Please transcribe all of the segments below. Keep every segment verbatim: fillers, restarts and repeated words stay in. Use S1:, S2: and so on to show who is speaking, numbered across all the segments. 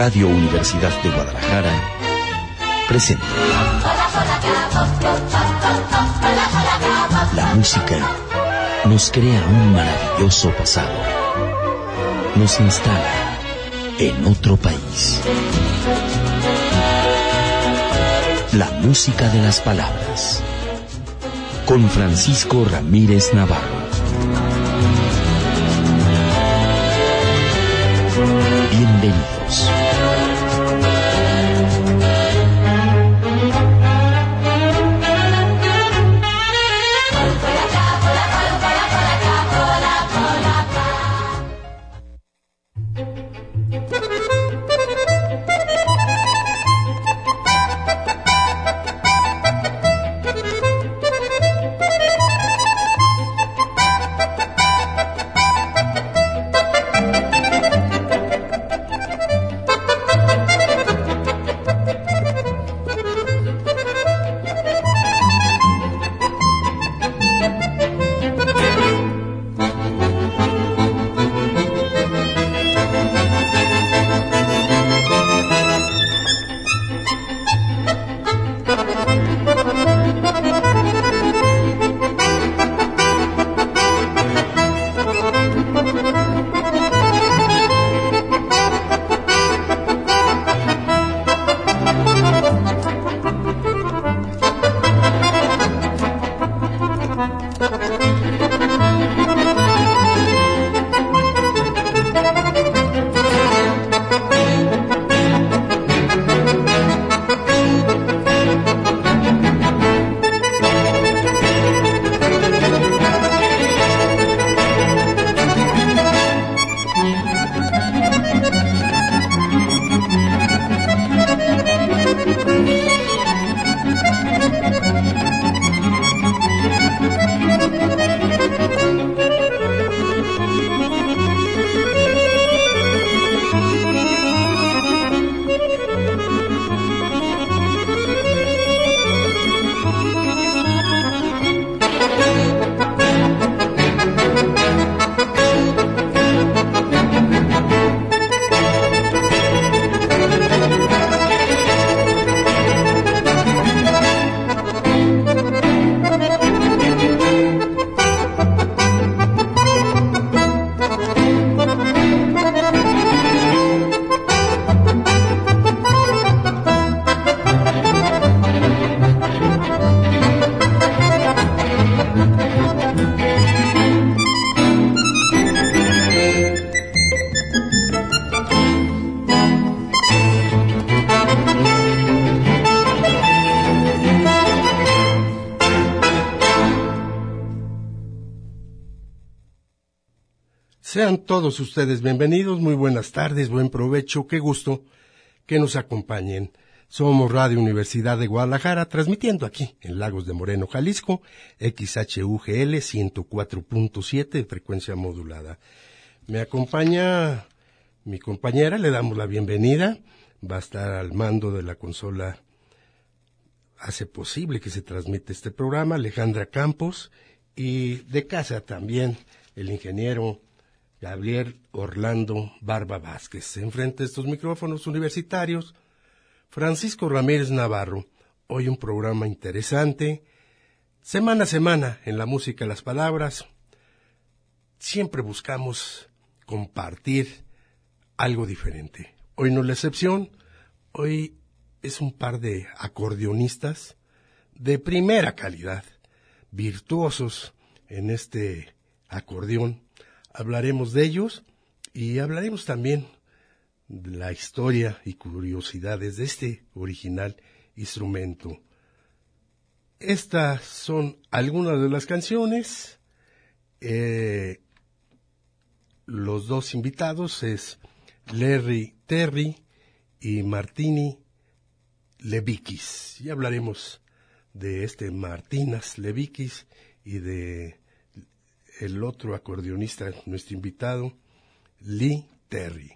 S1: Radio Universidad de Guadalajara presenta la música nos crea un maravilloso pasado, nos instala en otro país. La música de las palabras, con Francisco Ramírez Navarro. Bienvenidos.
S2: Sean todos ustedes bienvenidos, muy buenas tardes, buen provecho, qué gusto que nos acompañen. Somos Radio Universidad de Guadalajara, transmitiendo aquí en Lagos de Moreno, Jalisco, X H U G L ciento cuatro punto siete de frecuencia modulada. Me acompaña mi compañera, le damos la bienvenida, va a estar al mando de la consola, hace posible que se transmita este programa, Alejandra Campos, y de casa también el ingeniero Gabriel Orlando Barba Vázquez. Enfrente de estos micrófonos universitarios, Francisco Ramírez Navarro. Hoy un programa interesante, semana a semana en la música de las palabras. Siempre buscamos compartir algo diferente. Hoy no es la excepción. Hoy es un par de acordeonistas de primera calidad, virtuosos en este acordeón. Hablaremos de ellos y hablaremos también de la historia y curiosidades de este original instrumento. Estas son algunas de las canciones. Eh, los dos invitados es Larry Terry y Martini Levikis. Y hablaremos de este Martinas Levikis y de el otro acordeonista, nuestro invitado, Lee Terry.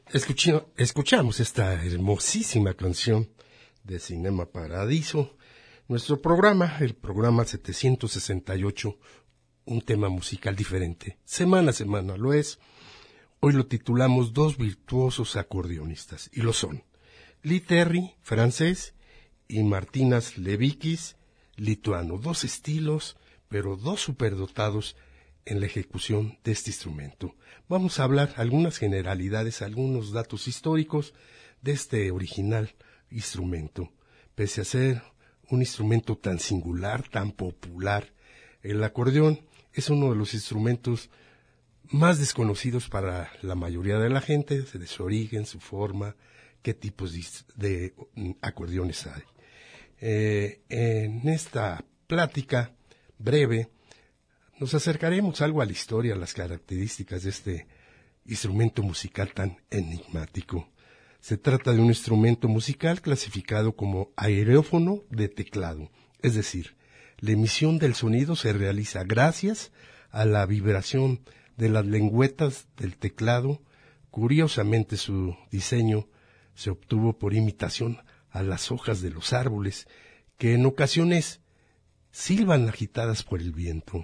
S2: Escuchi- escuchamos esta hermosísima canción de Cinema Paradiso. Nuestro programa, el programa setecientos sesenta y ocho, un tema musical diferente. Semana a semana lo es. Hoy lo titulamos Dos virtuosos acordeonistas, y lo son Lee Terry, francés, y Martynas Levikis, lituano. Dos estilos, pero dos superdotados en la ejecución de este instrumento. Vamos a hablar algunas generalidades, algunos datos históricos de este original instrumento. Pese a ser un instrumento tan singular, tan popular, el acordeón es uno de los instrumentos más desconocidos para la mayoría de la gente, de su origen, su forma, qué tipos de, de acordeones hay. Eh, en esta plática breve nos acercaremos algo a la historia, a las características de este instrumento musical tan enigmático. Se trata de un instrumento musical clasificado como aerófono de teclado, es decir, la emisión del sonido se realiza gracias a la vibración de las lengüetas del teclado. Curiosamente, su diseño se obtuvo por imitación a las hojas de los árboles, que en ocasiones silban agitadas por el viento.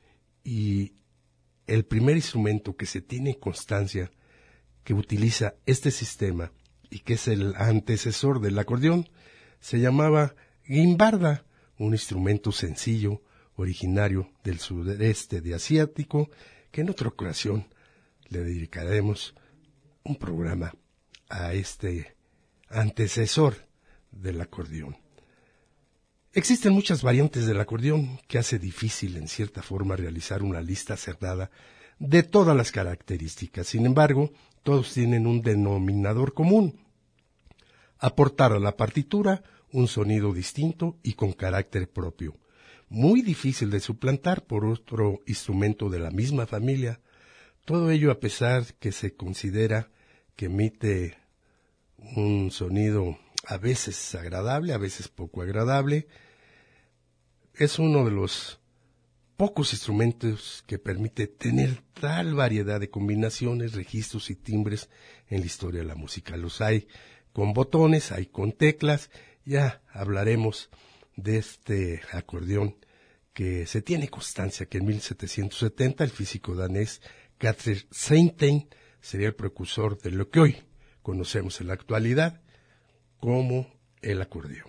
S2: Y el primer instrumento que se tiene constancia que utiliza este sistema y que es el antecesor del acordeón se llamaba guimbarda, un instrumento sencillo originario del sudeste de asiático, que en otra ocasión le dedicaremos un programa a este antecesor del acordeón. Existen muchas variantes del acordeón que hace difícil en cierta forma realizar una lista cerrada de todas las características. Sin embargo, todos tienen un denominador común: aportar a la partitura un sonido distinto y con carácter propio, muy difícil de suplantar por otro instrumento de la misma familia. Todo ello a pesar que se considera que emite un sonido a veces agradable, a veces poco agradable. Es uno de los pocos instrumentos que permite tener tal variedad de combinaciones, registros y timbres en la historia de la música. Los hay con botones, hay con teclas. Ya hablaremos de este acordeón que se tiene constancia que en mil setecientos setenta el físico danés Carl Seinstein sería el precursor de lo que hoy conocemos en la actualidad como el acordeón.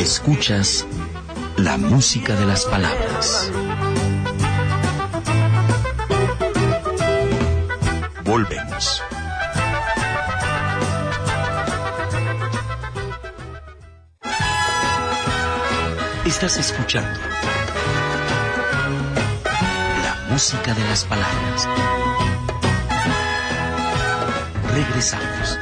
S1: Escuchas la música de las palabras. Volvemos. Estás escuchando la música de las palabras. Regresamos.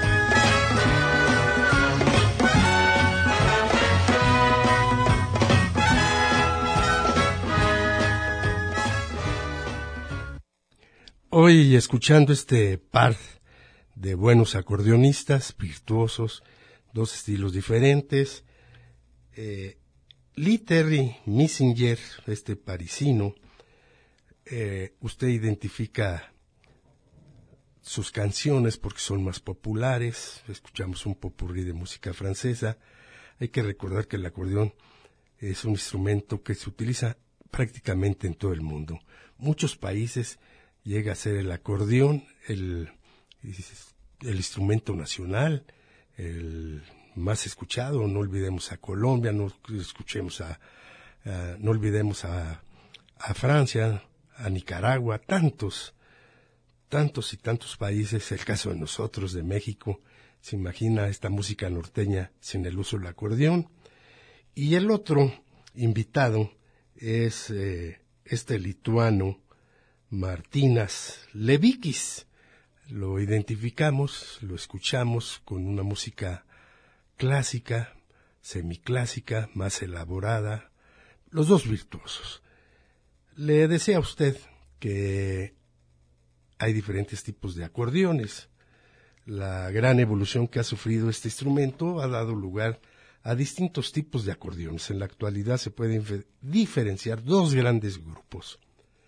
S2: Hoy, escuchando este par de buenos acordeonistas, virtuosos, dos estilos diferentes, eh, Lee Terry Messinger, este parisino, eh, usted identifica sus canciones porque son más populares, escuchamos un popurrí de música francesa. Hay que recordar que el acordeón es un instrumento que se utiliza prácticamente en todo el mundo. Muchos países llega a ser el acordeón el, el instrumento nacional, el más escuchado. No olvidemos a Colombia, no escuchemos a, a no olvidemos a, a Francia, a Nicaragua, tantos, tantos y tantos países. El caso de nosotros, de México, se imagina esta música norteña sin el uso del acordeón. Y el otro invitado es eh, este lituano, Martynas Levikis. Lo identificamos, lo escuchamos con una música clásica, semiclásica, más elaborada, los dos virtuosos. Le decía a usted que hay diferentes tipos de acordeones. La gran evolución que ha sufrido este instrumento ha dado lugar a distintos tipos de acordeones. En la actualidad se pueden diferenciar dos grandes grupos.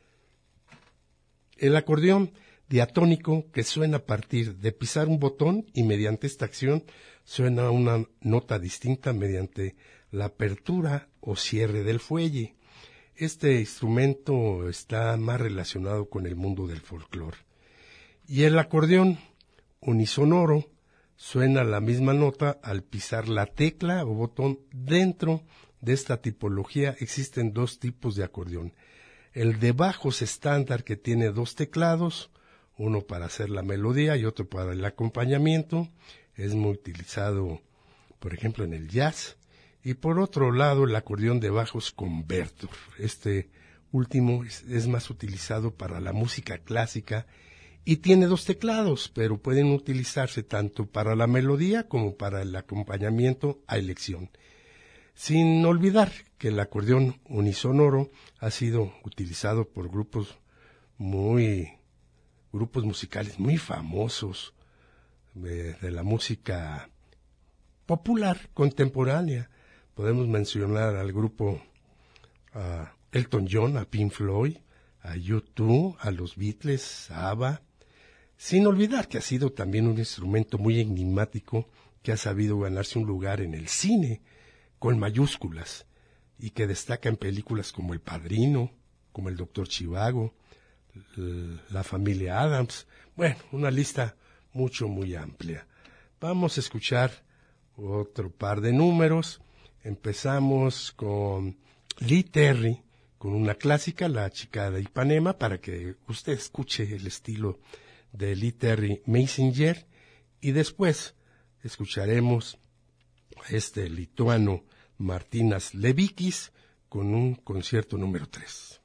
S2: El acordeón diatónico, que suena a partir de pisar un botón y mediante esta acción suena una nota distinta mediante la apertura o cierre del fuelle. Este instrumento está más relacionado con el mundo del folclore. Y el acordeón unisonoro suena la misma nota al pisar la tecla o botón. Dentro de esta tipología existen dos tipos de acordeón. El de bajos estándar, que tiene dos teclados, uno para hacer la melodía y otro para el acompañamiento. Es muy utilizado, por ejemplo, en el jazz. Y por otro lado, el acordeón de bajos convertor. Este último es, es más utilizado para la música clásica y tiene dos teclados, pero pueden utilizarse tanto para la melodía como para el acompañamiento a elección. Sin olvidar que el acordeón unisonoro ha sido utilizado por grupos muy, grupos musicales muy famosos de, de la música popular contemporánea. Podemos mencionar al grupo uh, Elton John, a Pink Floyd, a U dos, a los Beatles, a ABBA. Sin olvidar que ha sido también un instrumento muy enigmático que ha sabido ganarse un lugar en el cine con mayúsculas y que destaca en películas como El Padrino, como El Doctor Zhivago, La Familia Addams. Bueno, una lista mucho, muy amplia. Vamos a escuchar otro par de números. Empezamos con Lee Terry, con una clásica, La Chica de Ipanema, para que usted escuche el estilo de Lee Terry Messinger, y después escucharemos a este lituano Martynas Levikis con un concierto número tres.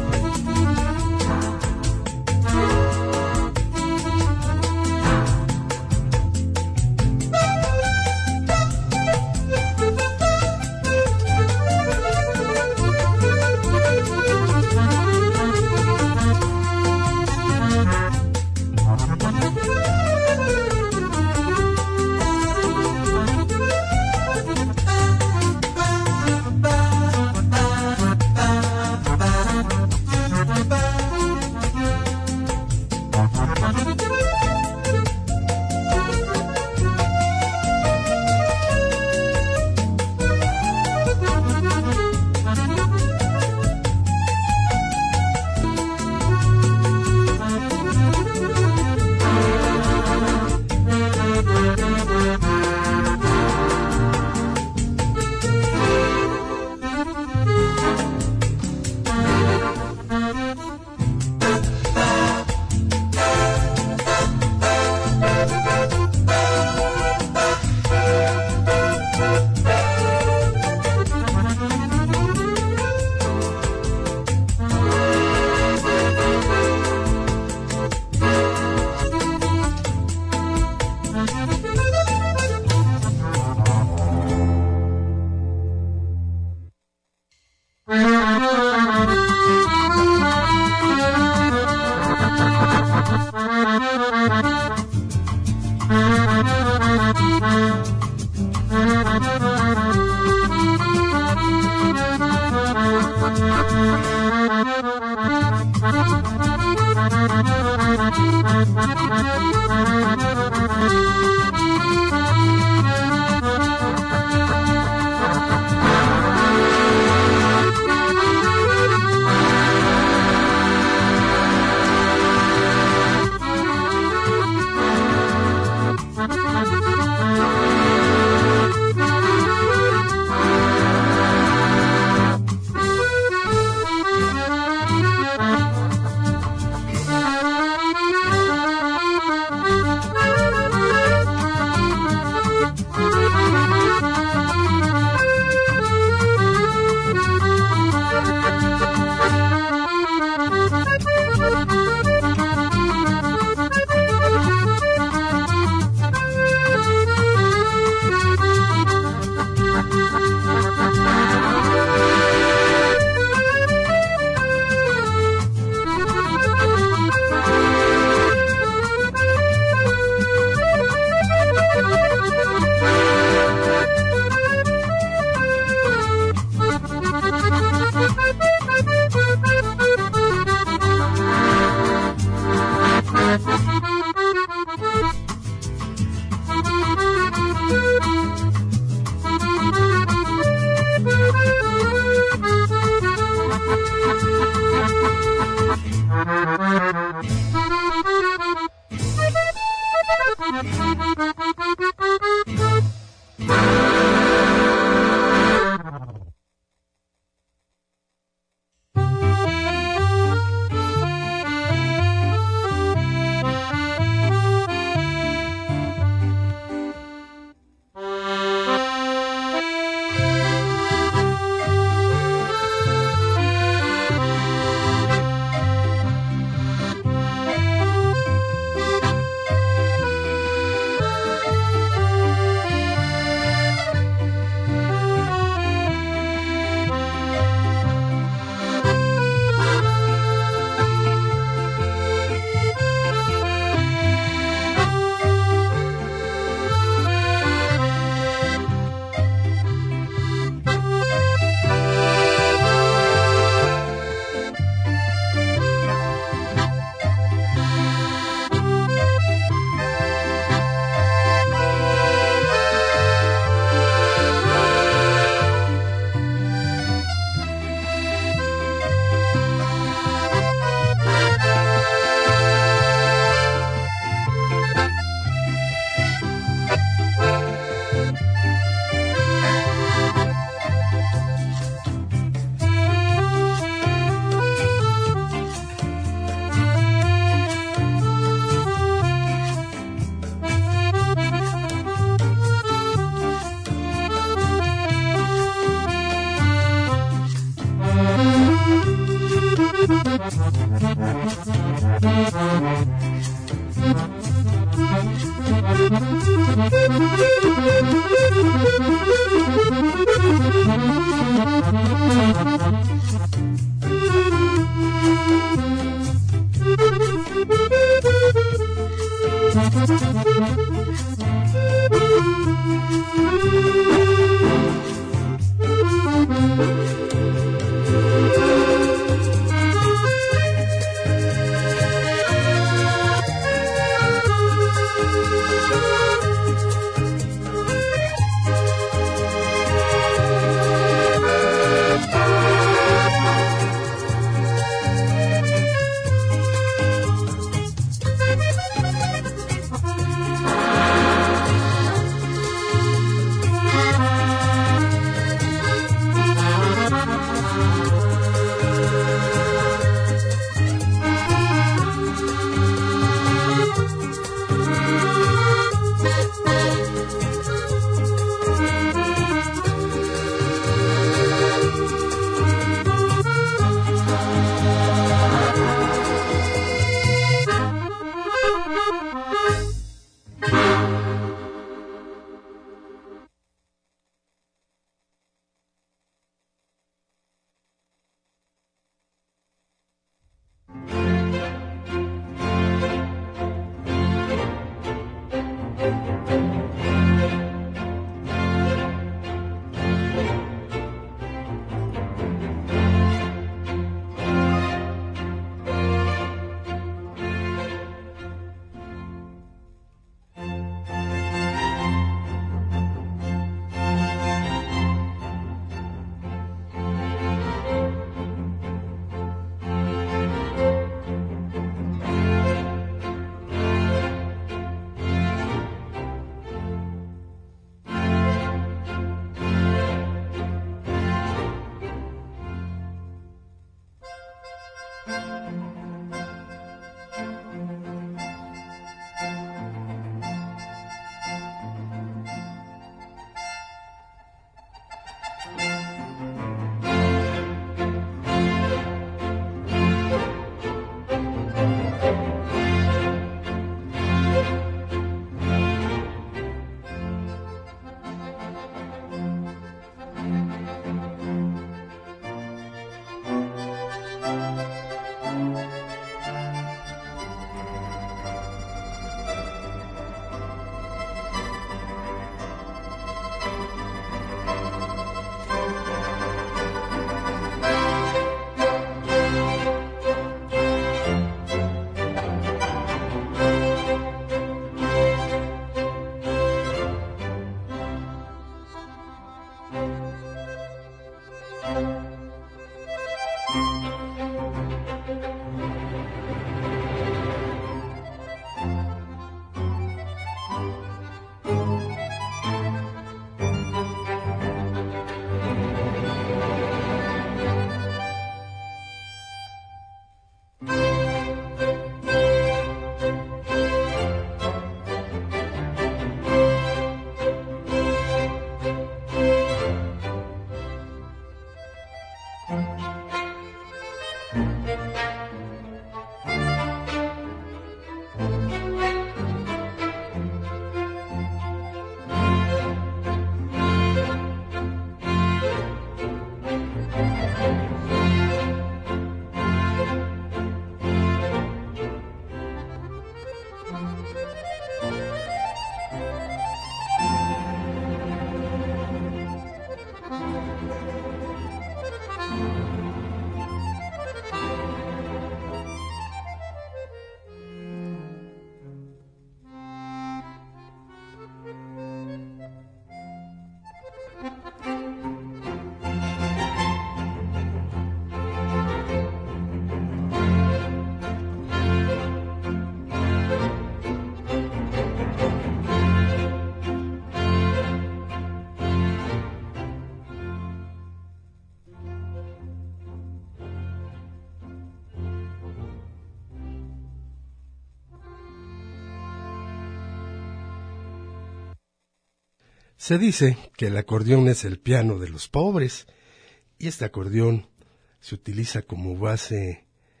S2: Se dice que el acordeón es el piano de los pobres, y este acordeón se utiliza como base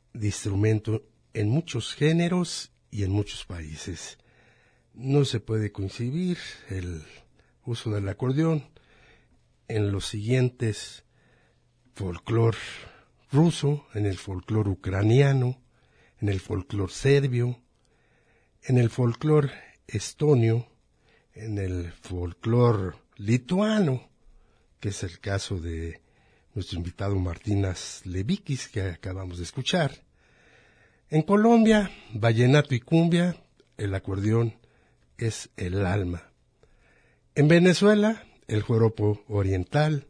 S2: de instrumento en muchos géneros y en muchos países. No se puede coincidir el uso del acordeón en los siguientes: folclor ruso, en el folclor ucraniano, en el folclor serbio, en el folclor estonio, en el folclor lituano, que es el caso de nuestro invitado Martínez Levikis, que acabamos de escuchar. En Colombia, vallenato y cumbia, el acordeón es el alma. En Venezuela, el joropo oriental.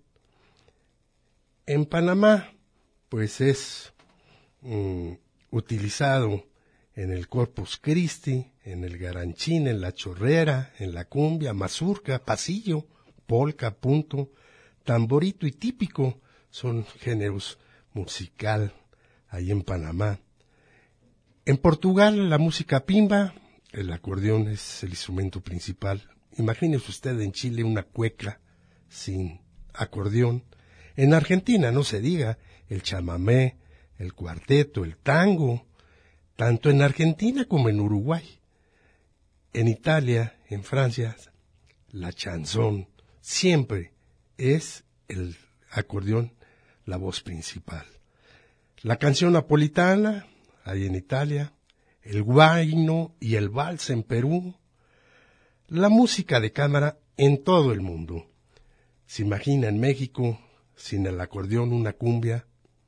S2: En Panamá, pues es um, utilizado en el Corpus Christi, en el garanchín, en la chorrera, en la cumbia, mazurca, pasillo, polca, punto, tamborito y típico, son géneros musical ahí en Panamá. En Portugal, la música pimba, el acordeón es el instrumento principal. Imagínese usted en Chile una cueca sin acordeón. En Argentina, no se diga, el chamamé, el cuarteto, el tango, tanto en Argentina como en Uruguay. En Italia, en Francia, la chanson, siempre es el acordeón la voz principal. La canción napolitana, ahí en Italia, el guayno y el vals en Perú, la música de cámara en todo el mundo. ¿Se imagina en México, sin el acordeón, una cumbia?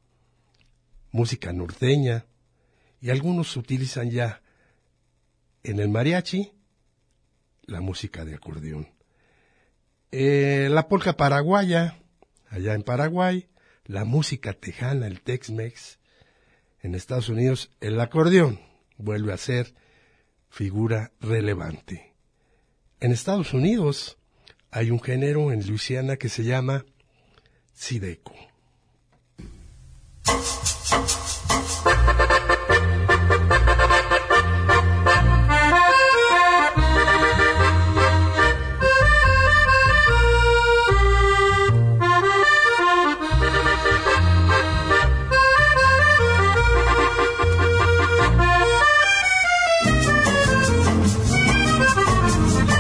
S2: Música norteña, y algunos utilizan ya en el mariachi la música de acordeón. Eh, la polca paraguaya, allá en Paraguay, la música tejana, el Tex-Mex. En Estados Unidos, el acordeón vuelve a ser figura relevante. En Estados Unidos hay un género en Luisiana que se llama zydeco.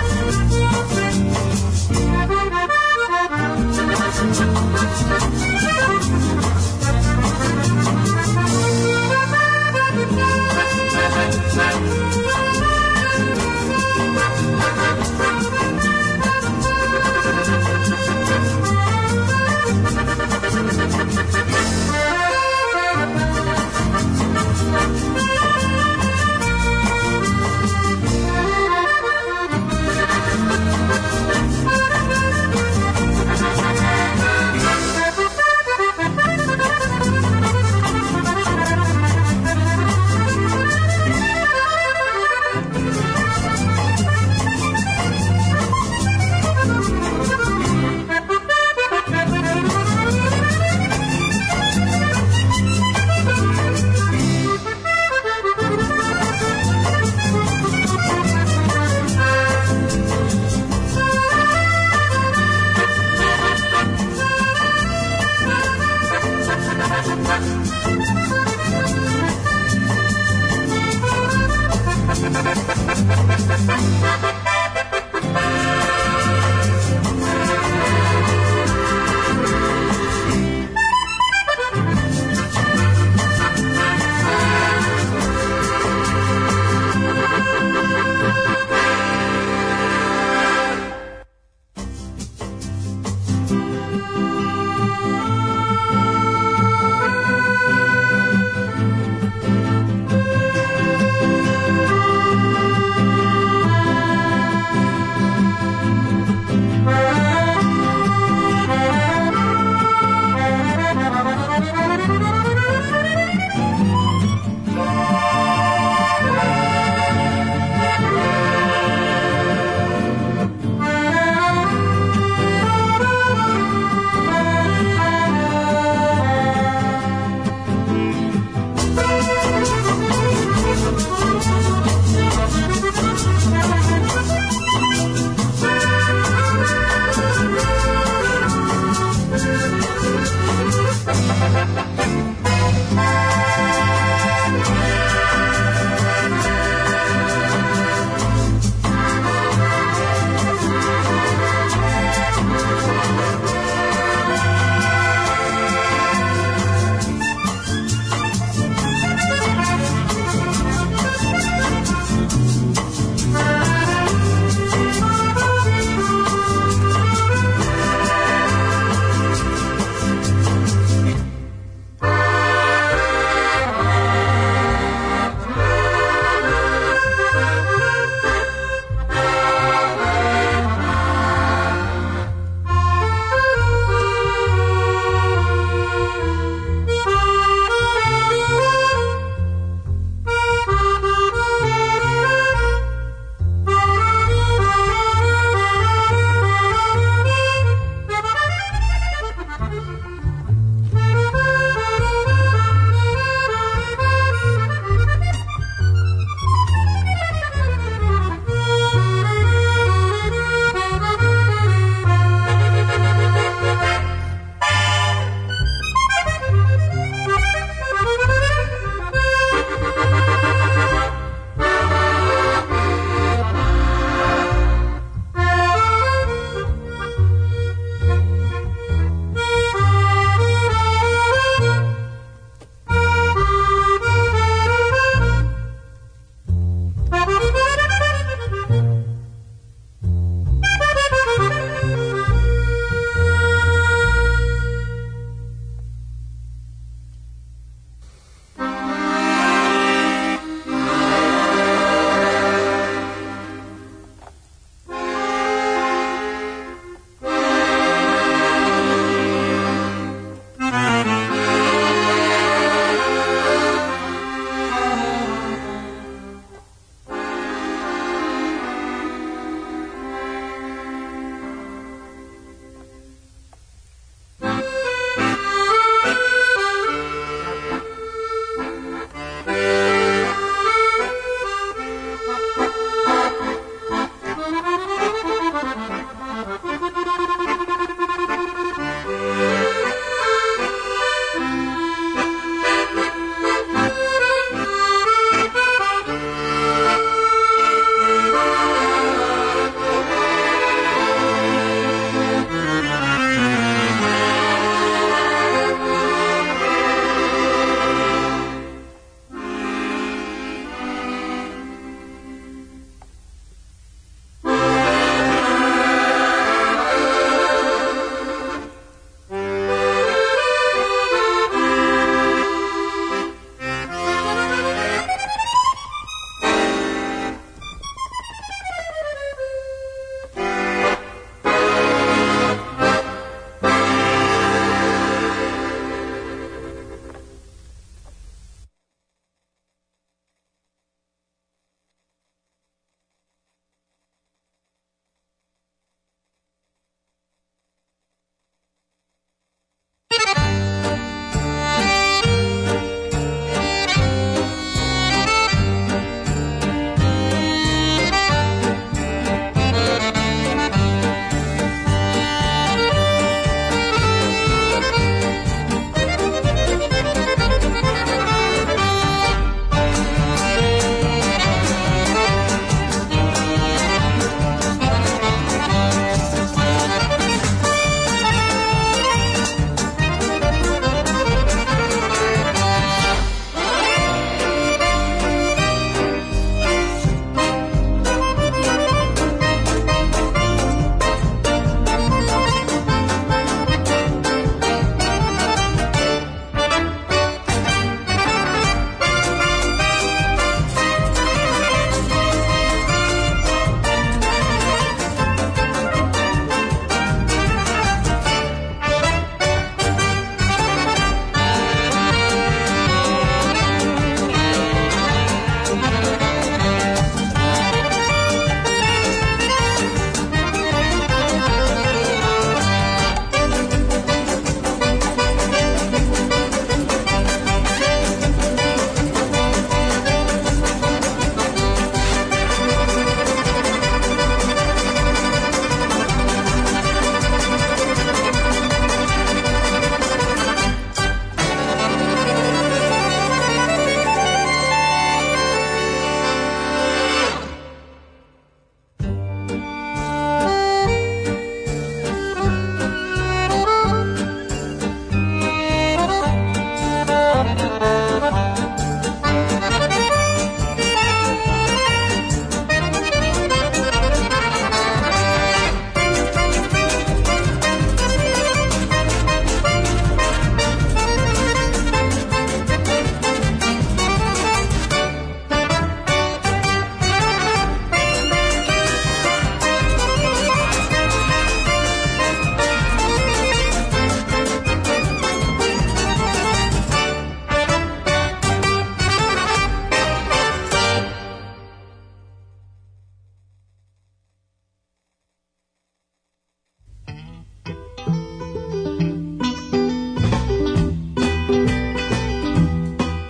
S3: Thank you.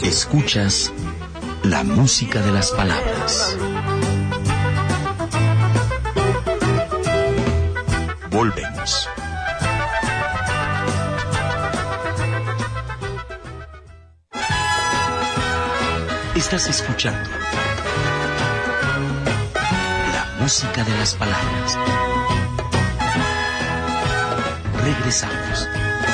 S1: Escuchas la música de las palabras. Volvemos. Estás escuchando la música de las palabras. Regresamos.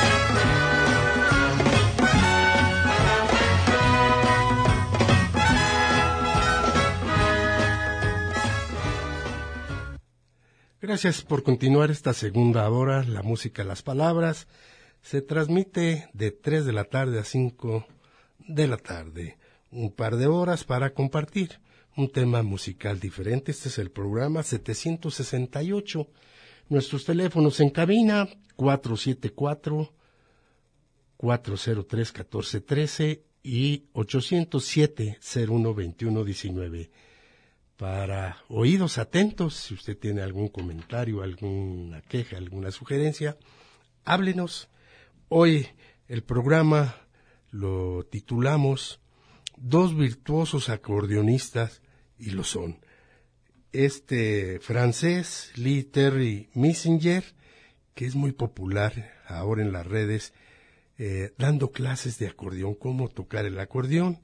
S2: Gracias por continuar esta segunda hora, la música, las palabras. Se transmite de tres de la tarde a cinco de la tarde. Un par de horas para compartir un tema musical diferente. Este es el programa setecientos sesenta y ocho. Nuestros teléfonos en cabina, cuatro siete cuatro, cuatro cero tres, uno cuatro uno tres y ocho cero siete, cero uno, dos uno uno nueve. Para oídos atentos, si usted tiene algún comentario, alguna queja, alguna sugerencia, háblenos. Hoy el programa lo titulamos Dos virtuosos acordeonistas, y lo son. Este francés, Lee Terry Messenger, que es muy popular ahora en las redes, eh, dando clases de acordeón, cómo tocar el acordeón,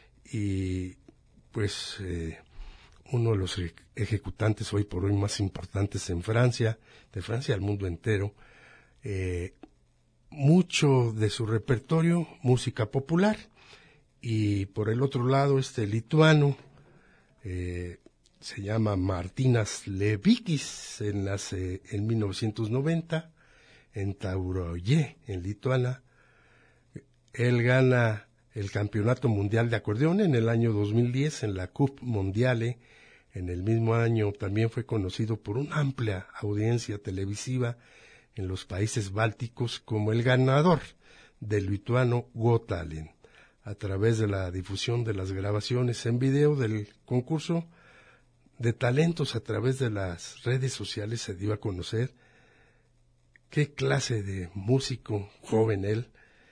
S2: y pues... Eh, uno de los ejecutantes hoy por hoy más importantes en Francia, de Francia al mundo entero. Eh, mucho de su repertorio, música popular, y por el otro lado este lituano, eh, se llama Martynas Levikis, se nace en mil novecientos noventa, en Tauragė, en Lituania. Él gana el Campeonato Mundial de Acordeón en el año dos mil diez en la Coupe Mondiale. En el mismo año también fue conocido por una amplia audiencia televisiva en los países bálticos como el ganador del lituano Got Talent. A través de la difusión de las grabaciones en video del concurso de talentos a través de las redes sociales se dio a conocer qué clase de músico joven él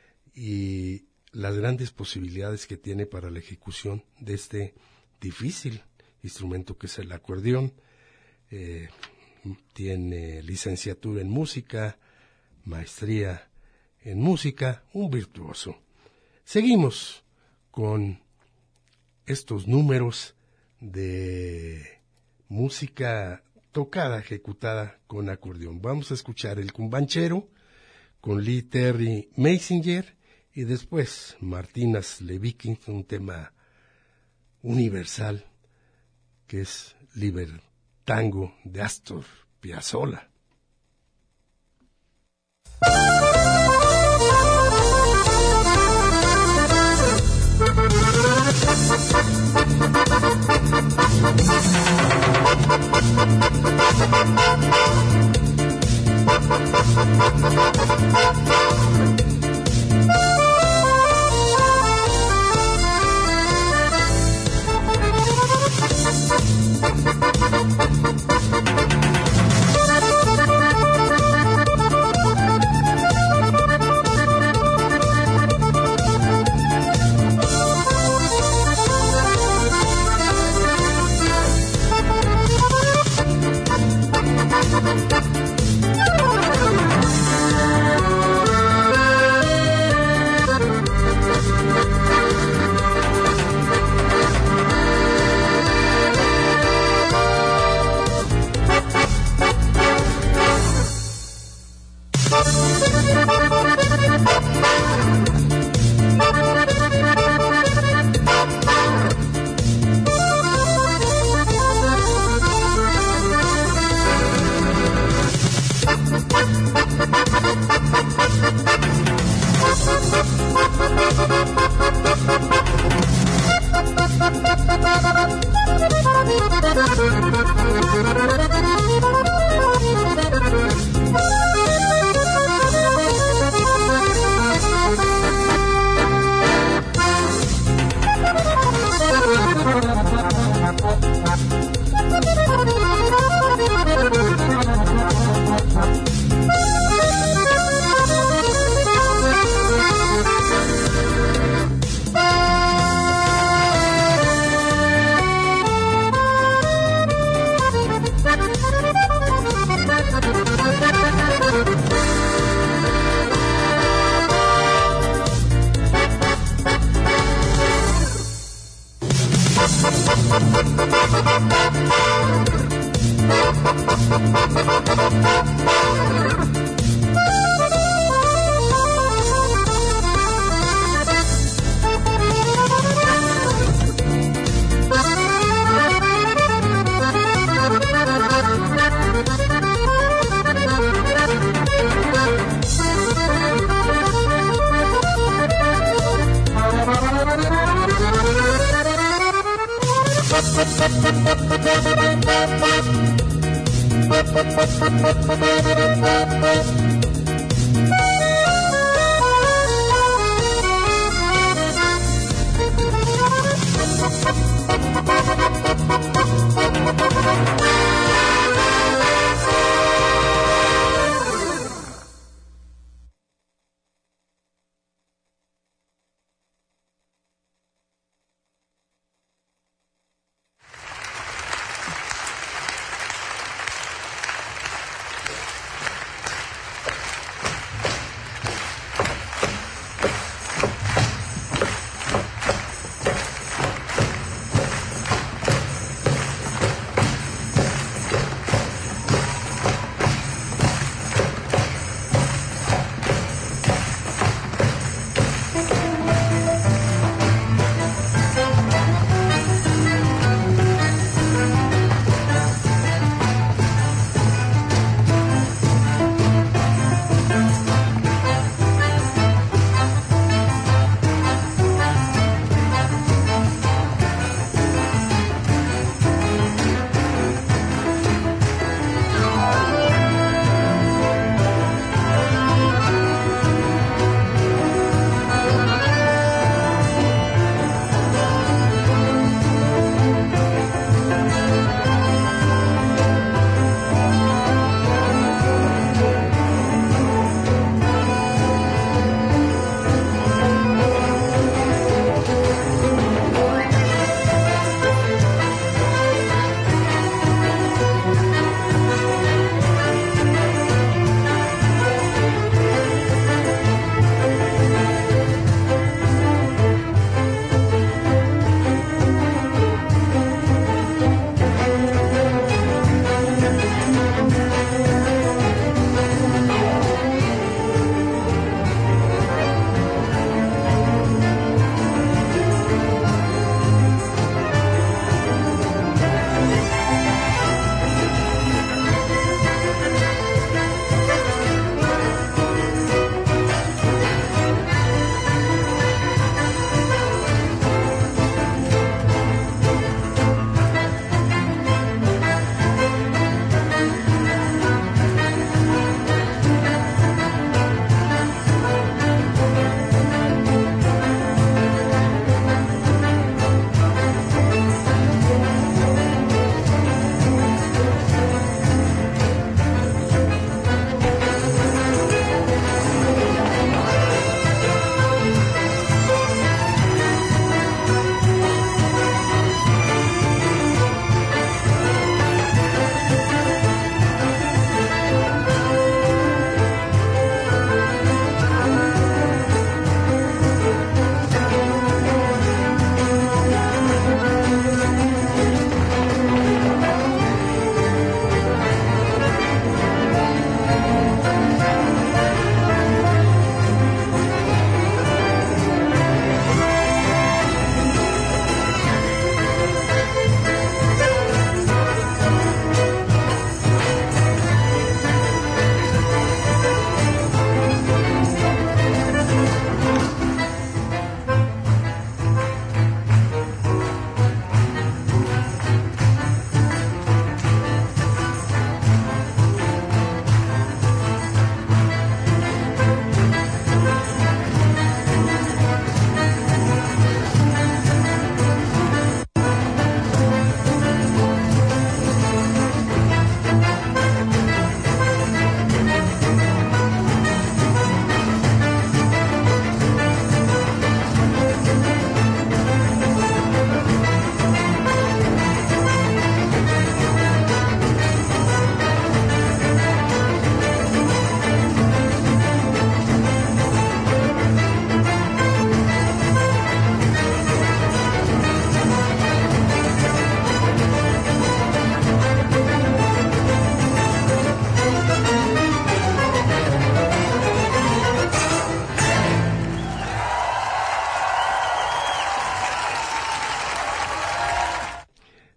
S2: y las grandes posibilidades que tiene para la ejecución de este difícil instrumento que es el acordeón. Eh, tiene licenciatura en música, maestría en música, un virtuoso. Seguimos con estos números de música tocada, ejecutada con acordeón. Vamos a escuchar el cumbanchero con Lee Terry Messenger y después Martynas Levikis, un tema universal que es Libertango de Astor Piazzolla.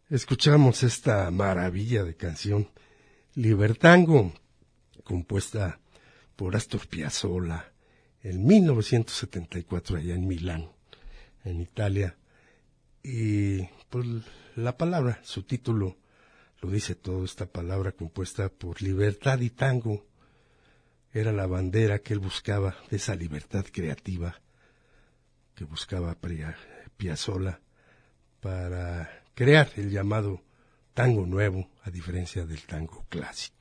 S2: Escuchamos esta maravilla de canción, Libertango, compuesta por Astor Piazzolla en mil novecientos setenta y cuatro allá en Milán, en Italia. Y pues la palabra, su título lo dice todo, esta palabra compuesta por libertad y tango, era la bandera que él buscaba, de esa libertad creativa que buscaba Piazzolla para crear el llamado tango nuevo, a diferencia del tango clásico.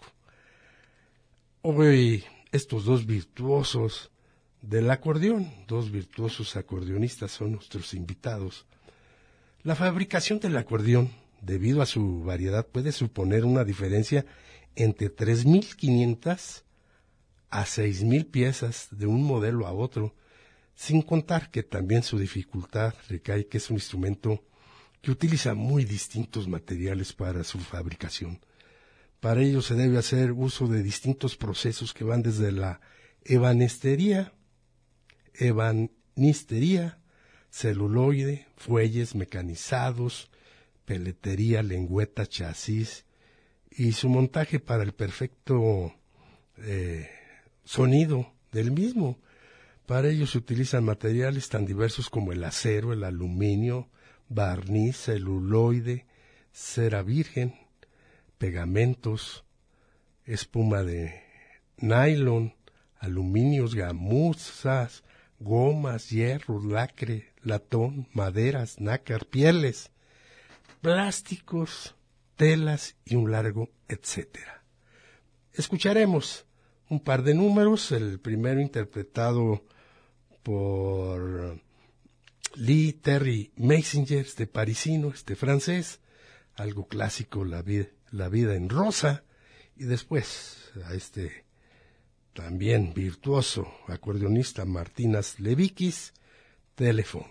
S2: Hoy estos dos virtuosos del acordeón, dos virtuosos acordeonistas son nuestros invitados. La fabricación del acordeón, debido a su variedad, puede suponer una diferencia entre tres mil quinientas a seis mil piezas de un modelo a otro, sin contar que también su dificultad recae que es un instrumento que utiliza muy distintos materiales para su fabricación. Para ello se debe hacer uso de distintos procesos que van desde la ebanistería, ebanistería, celuloide, fuelles mecanizados, peletería, lengüeta, chasis y su montaje para el perfecto eh, sonido del mismo. Para ello se utilizan materiales tan diversos como el acero, el aluminio, barniz, celuloide, cera virgen, pegamentos, espuma de nylon, aluminios, gamuzas, gomas, hierro, lacre, latón, maderas, nácar, pieles, plásticos, telas y un largo etcétera. Escucharemos un par de números, el primero interpretado por Lee Terry Messenger, este parisino, este francés, algo clásico, la vida, la vida en rosa, y después a este también virtuoso acordeonista Martínez Levikis, Teléfono.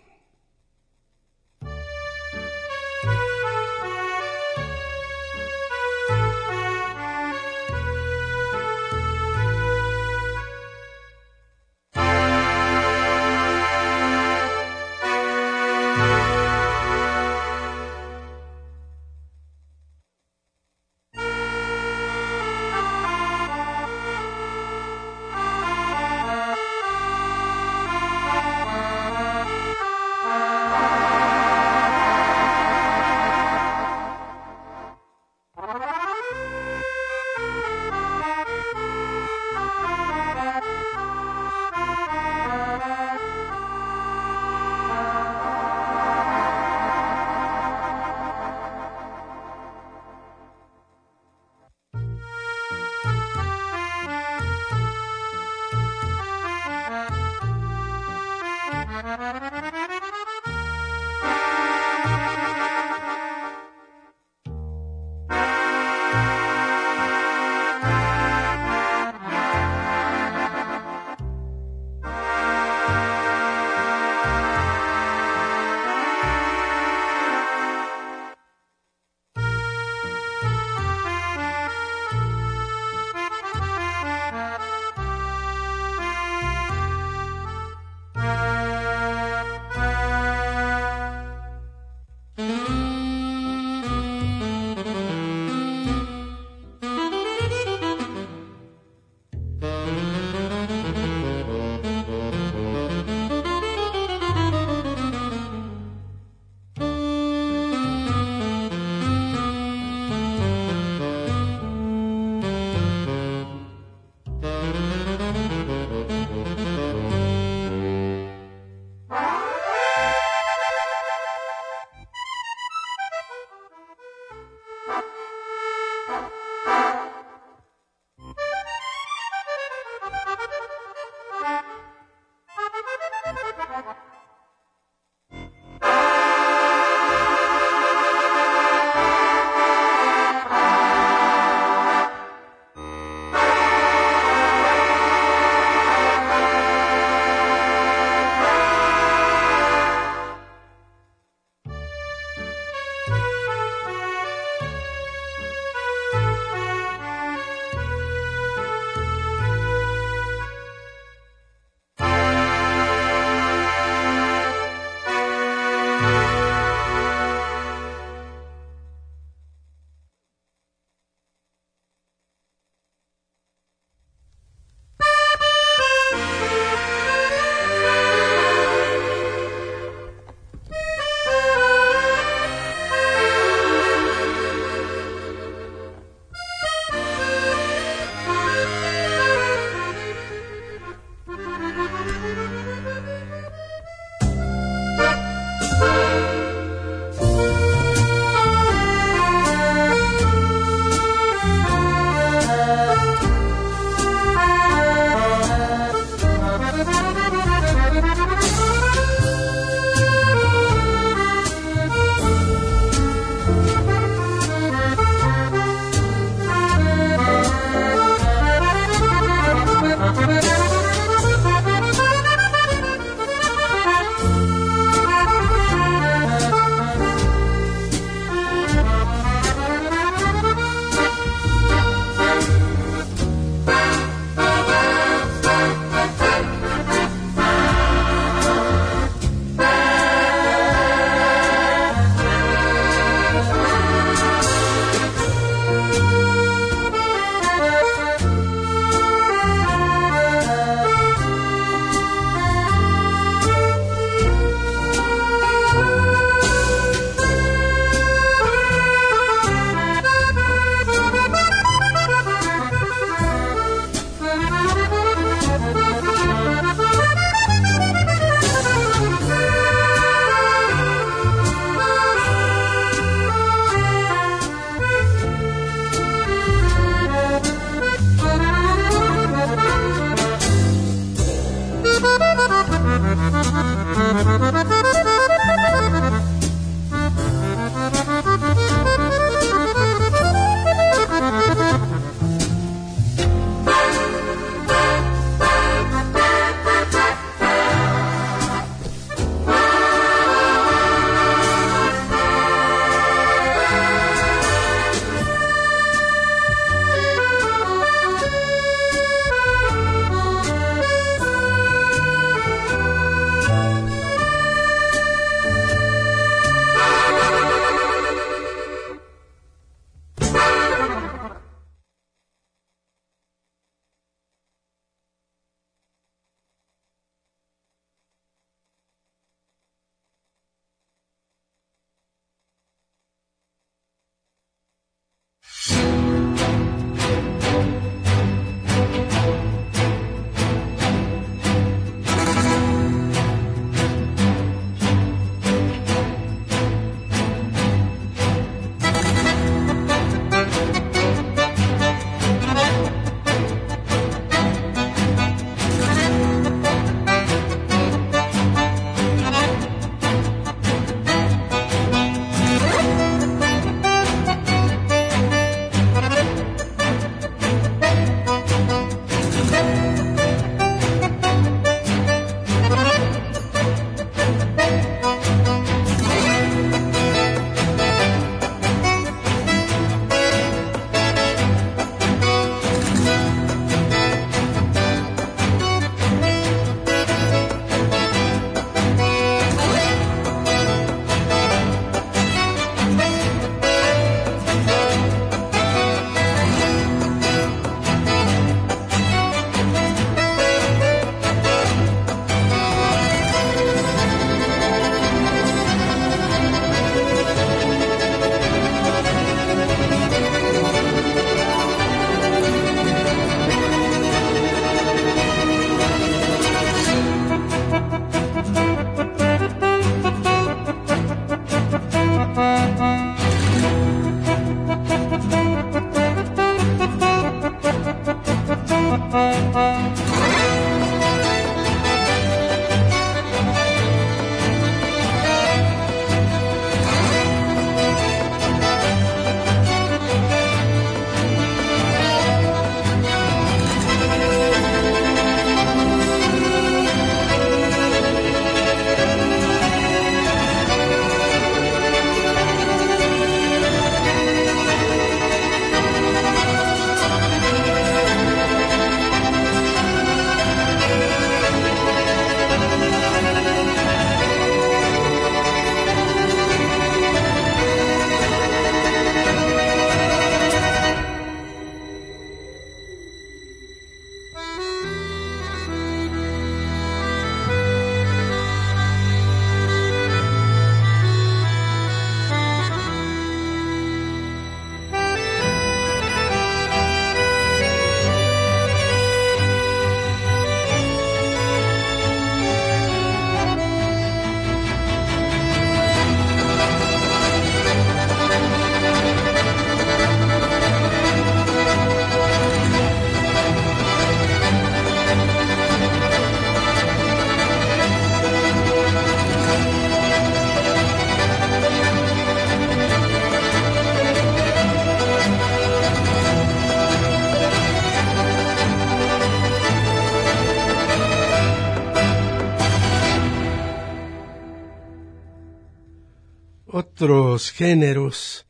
S2: Otros géneros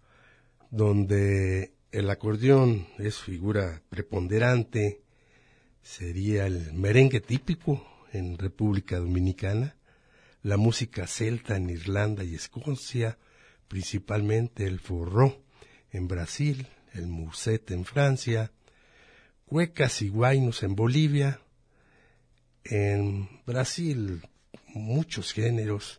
S2: donde el acordeón es figura preponderante sería el merengue típico en República Dominicana, la música celta en Irlanda y Escocia, principalmente el forró en Brasil, el musette en Francia, cuecas y guainos en Bolivia. En Brasil muchos géneros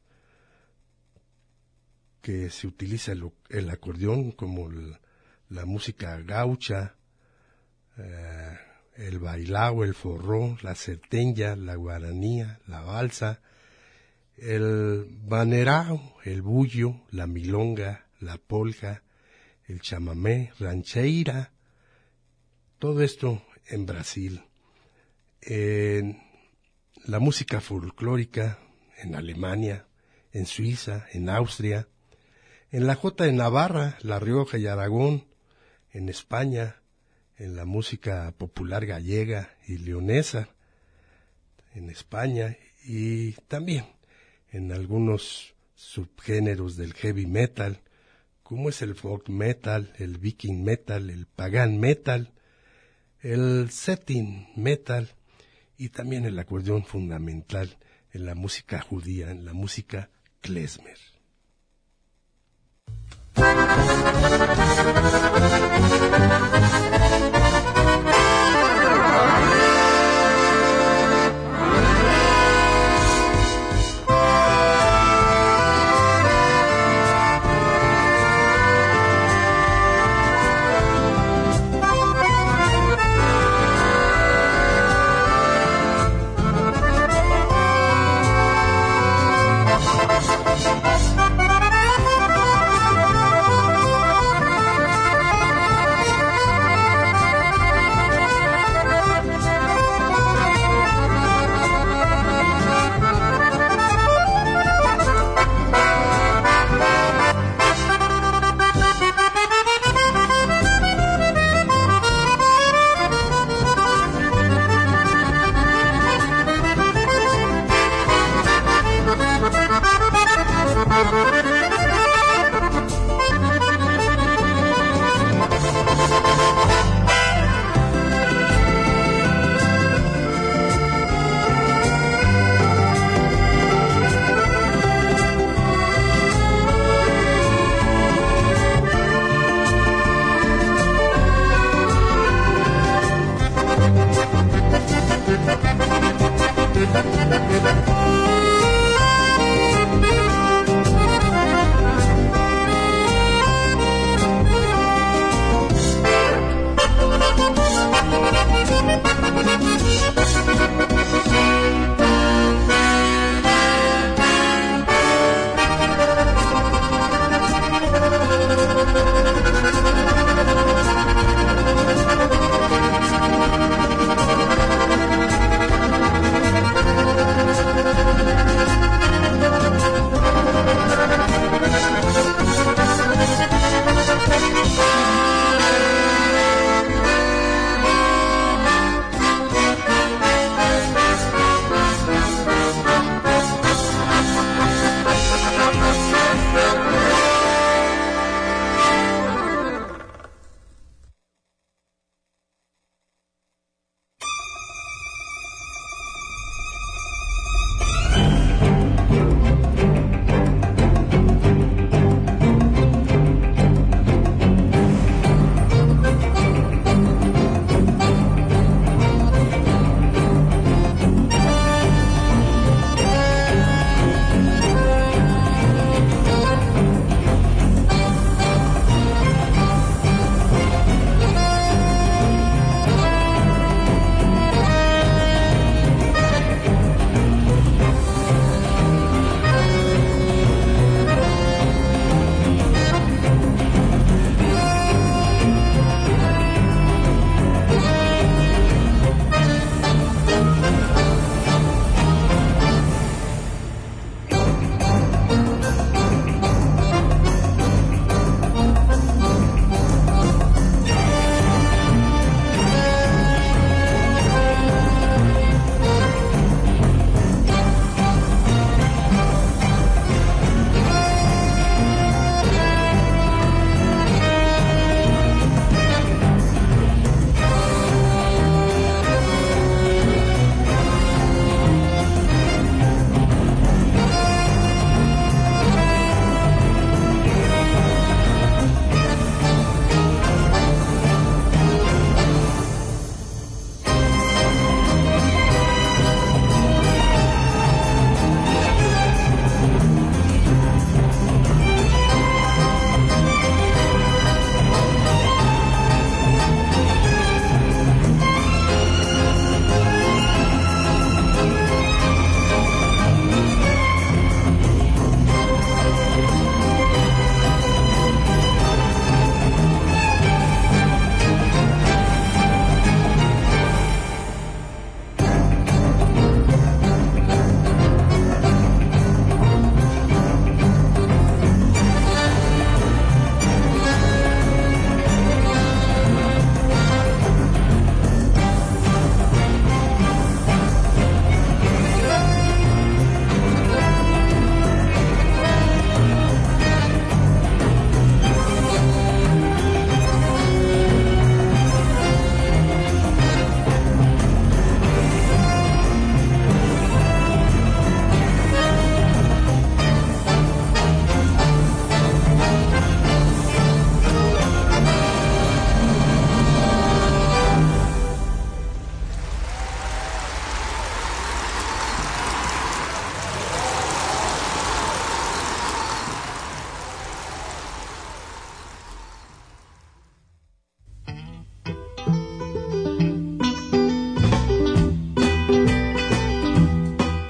S2: que se utiliza el, el acordeón, como el, la música gaucha, eh, el bailao, el forró, la serteña, la guaranía, la balsa, el banerao, el bullo, la milonga, la polka, el chamamé, rancheira, todo esto en Brasil. En la música folclórica en Alemania, en Suiza, en Austria, en la jota de Navarra, La Rioja y Aragón, en España, en la música popular gallega y leonesa, en España, y también en algunos subgéneros del heavy metal, como es el folk metal, el viking metal, el pagan metal, el setting metal y también el acordeón fundamental en la música judía, en la música klezmer.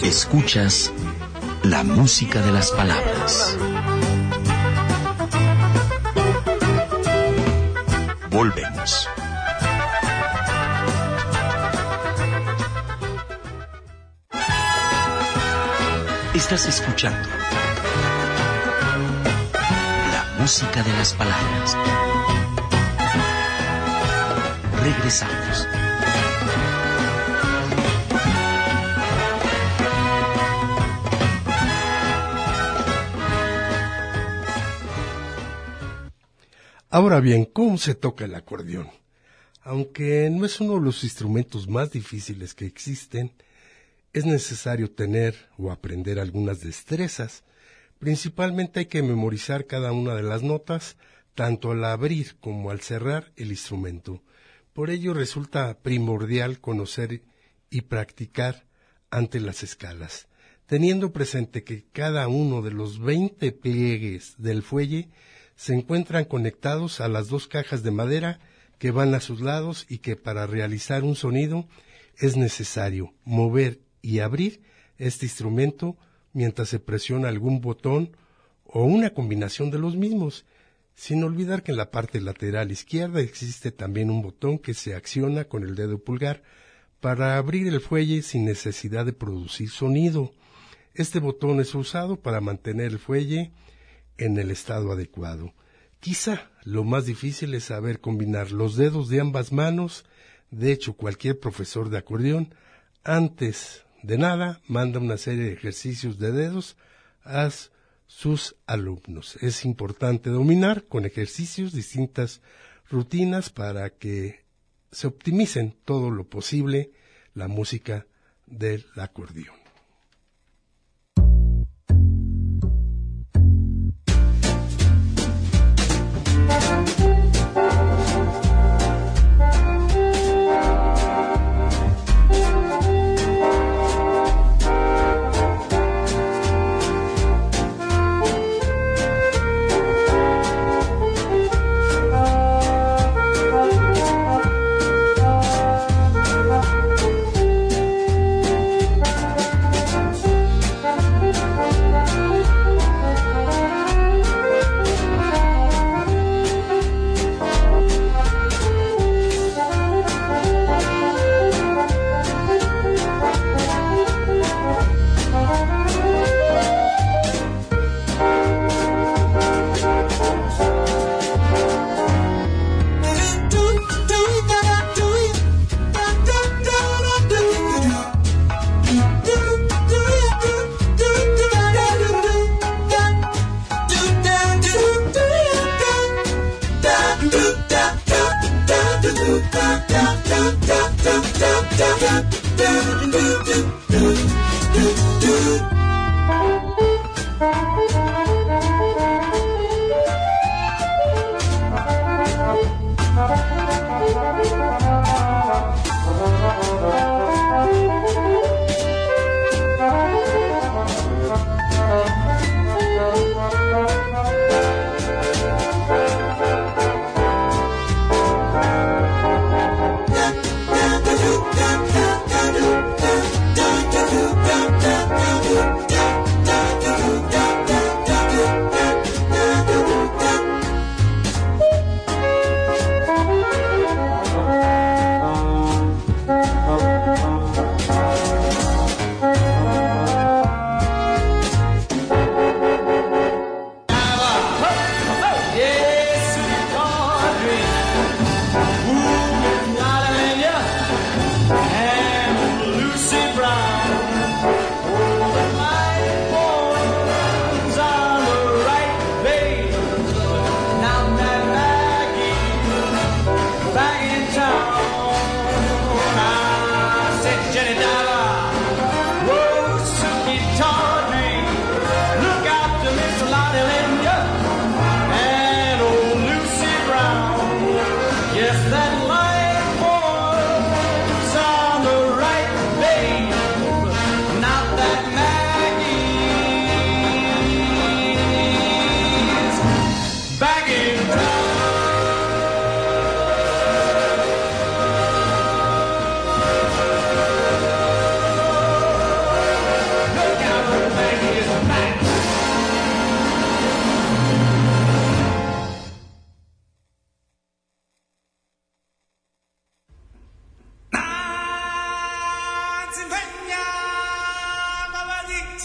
S1: Escuchas la música de las palabras. Volvemos. Estás escuchando la música de las palabras. Regresamos.
S2: Ahora bien, ¿cómo se toca el acordeón? Aunque no es uno de los instrumentos más difíciles que existen, es necesario tener o aprender algunas destrezas. Principalmente hay que memorizar cada una de las notas, tanto al abrir como al cerrar el instrumento. Por ello resulta primordial conocer y practicar ante las escalas, teniendo presente que cada uno de los veinte pliegues del fuelle se encuentran conectados a las dos cajas de madera que van a sus lados y que para realizar un sonido es necesario mover y abrir este instrumento mientras se presiona algún botón o una combinación de los mismos, sin olvidar que en la parte lateral izquierda existe también un botón que se acciona con el dedo pulgar para abrir el fuelle sin necesidad de producir sonido. Este botón es usado para mantener el fuelle en el estado adecuado. Quizá lo más difícil es saber combinar los dedos de ambas manos. De hecho, cualquier profesor de acordeón, antes de nada, manda una serie de ejercicios de dedos a sus alumnos. Es importante dominar con ejercicios distintas rutinas para que se optimicen todo lo posible la música del acordeón.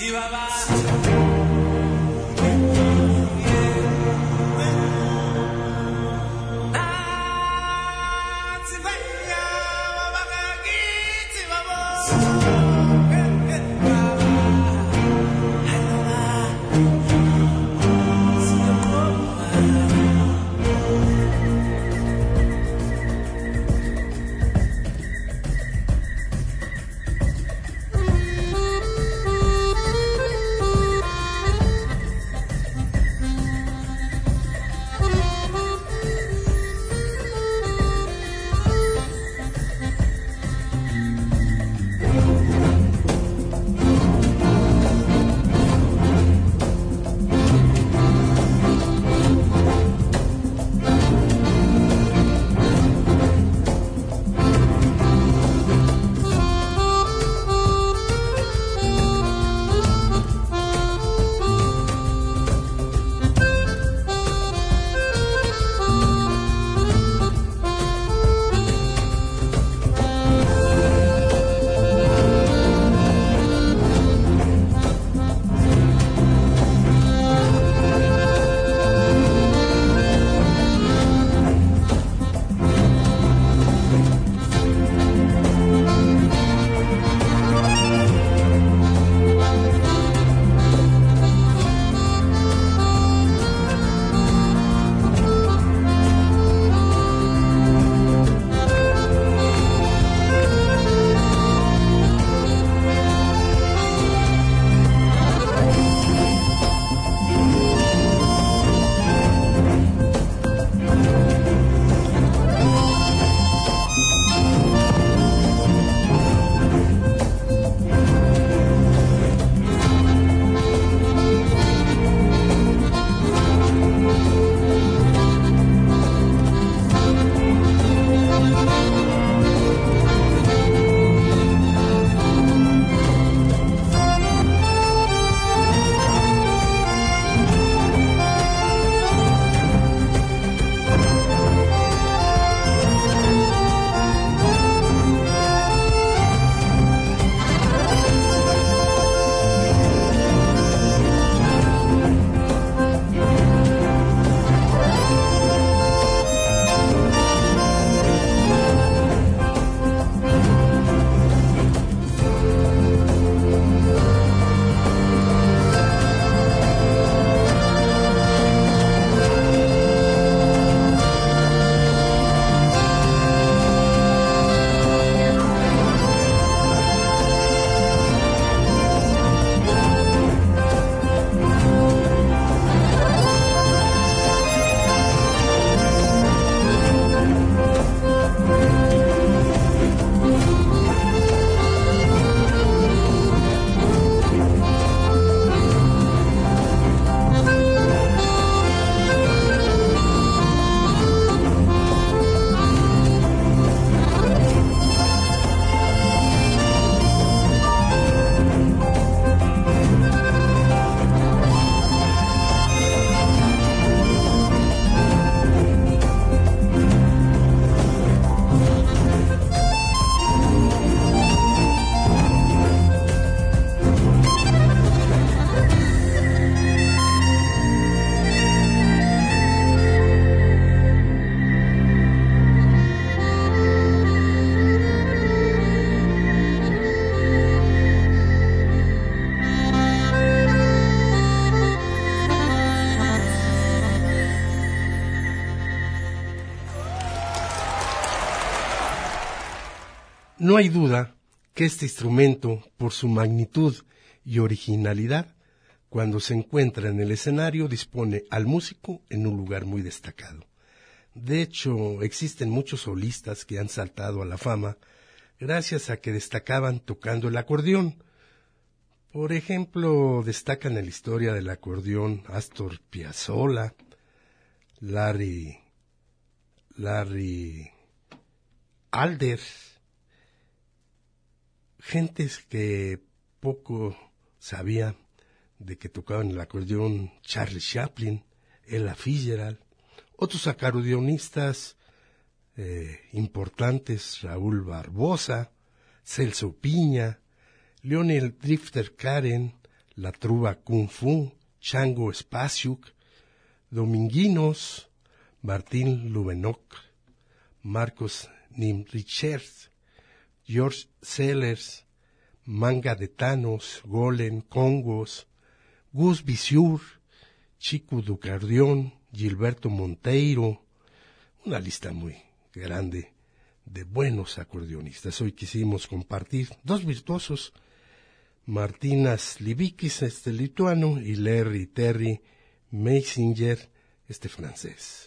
S2: No hay duda que este instrumento, por su magnitud y originalidad, cuando se encuentra en el escenario, dispone al músico en un lugar muy destacado. De hecho, existen muchos solistas que han saltado a la fama gracias a que destacaban tocando el acordeón. Por ejemplo, destacan en la historia del acordeón Astor Piazzolla, Larry, Larry Alder, gentes que poco sabía de que tocaban el acordeón Charlie Chaplin, Ella Fitzgerald, otros acordeonistas eh, importantes, Raúl Barbosa, Celso Piña, Lionel Drifter Karen, La Truba Kung Fu, Chango Spasiuk, Dominguinos, Martín Lubenock, Marcos Nimrichers, George Sellers, Manga de Thanos, Golem, Congos, Gus Bissur, Chico Ducardión, Gilberto Monteiro, una lista muy grande de buenos acordeonistas. Hoy quisimos compartir dos virtuosos, Martinas Livikis, este lituano, y Larry Terry Meisinger, este francés.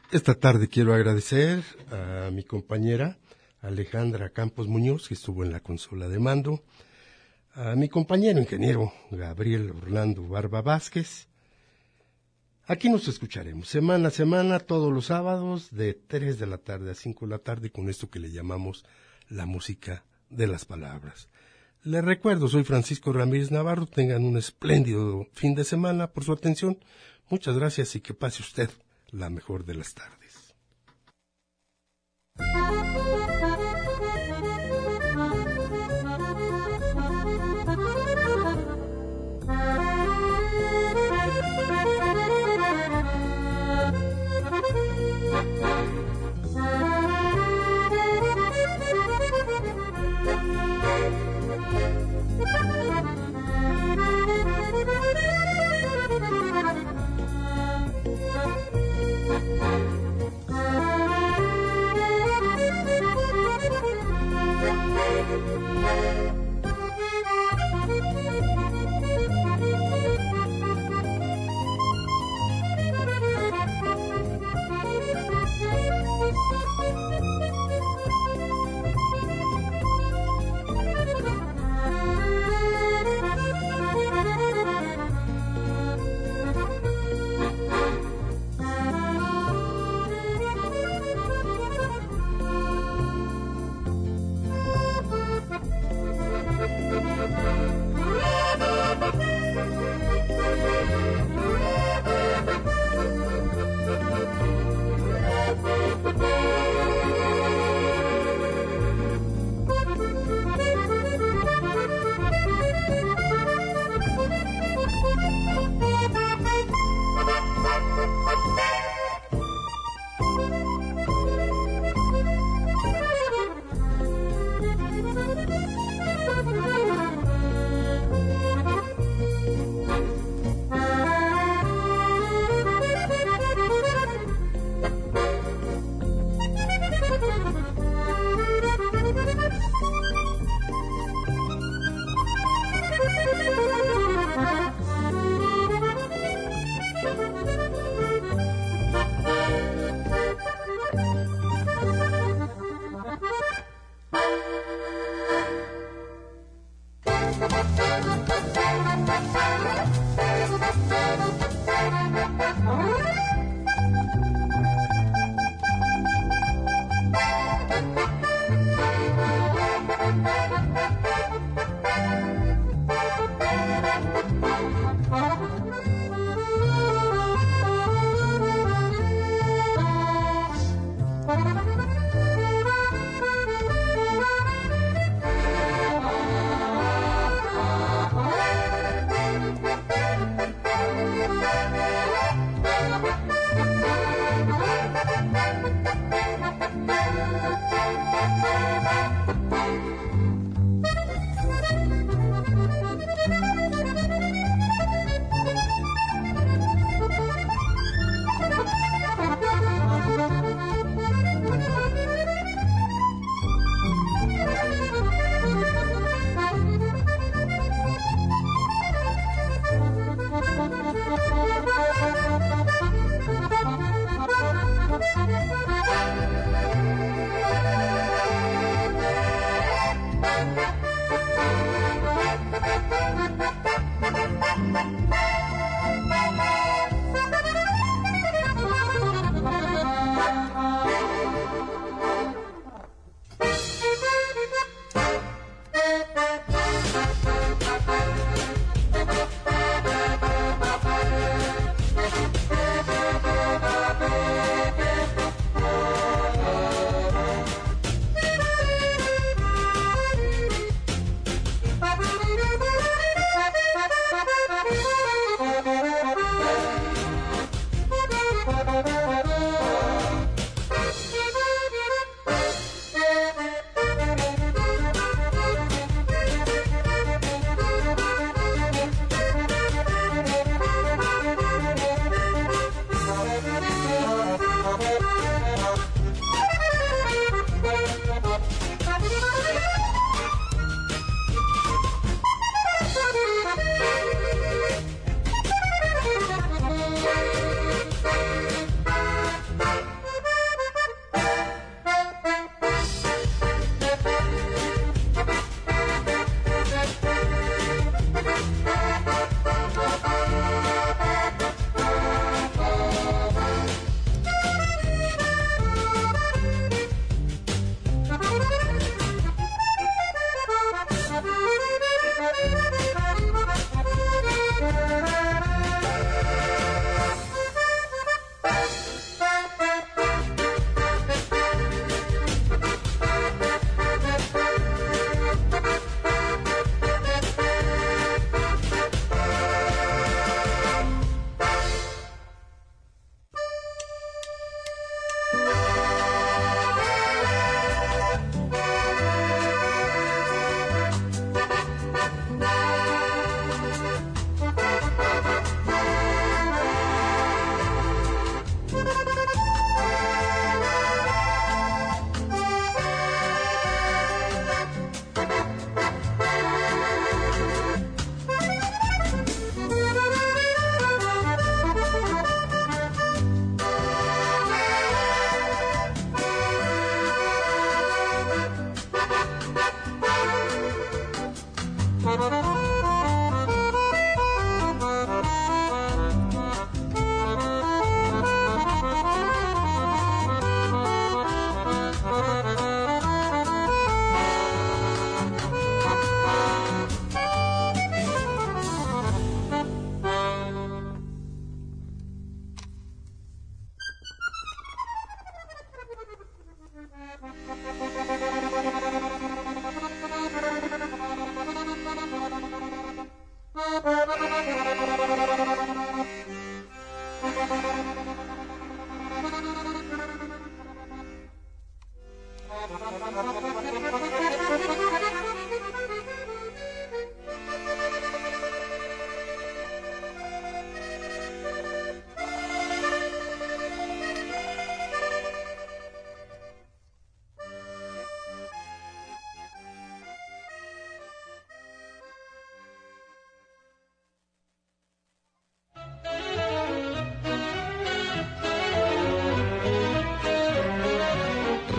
S2: Esta tarde quiero agradecer a mi compañera Alejandra Campos Muñoz, que estuvo en la consola de mando, a mi compañero ingeniero Gabriel Orlando Barba Vázquez. Aquí nos escucharemos semana a semana, todos los sábados, de tres de la tarde a cinco de la tarde, con esto que le llamamos la música de las palabras. Les recuerdo, soy Francisco Ramírez Navarro, tengan un espléndido fin de semana por su atención. Muchas gracias y que pase usted la mejor de las tardes.
S3: Thank you.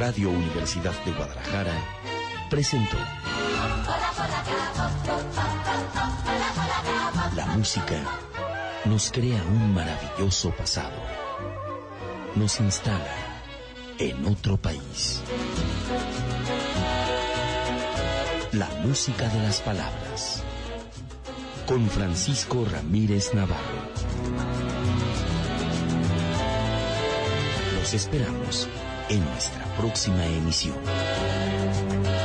S1: Radio Universidad de Guadalajara presentó La música nos crea un maravilloso pasado, nos instala en otro país. La música de las palabras, con Francisco Ramírez Navarro. Los esperamos en nuestra próxima emisión.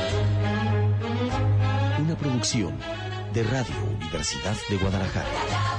S1: Una producción de Radio Universidad de Guadalajara.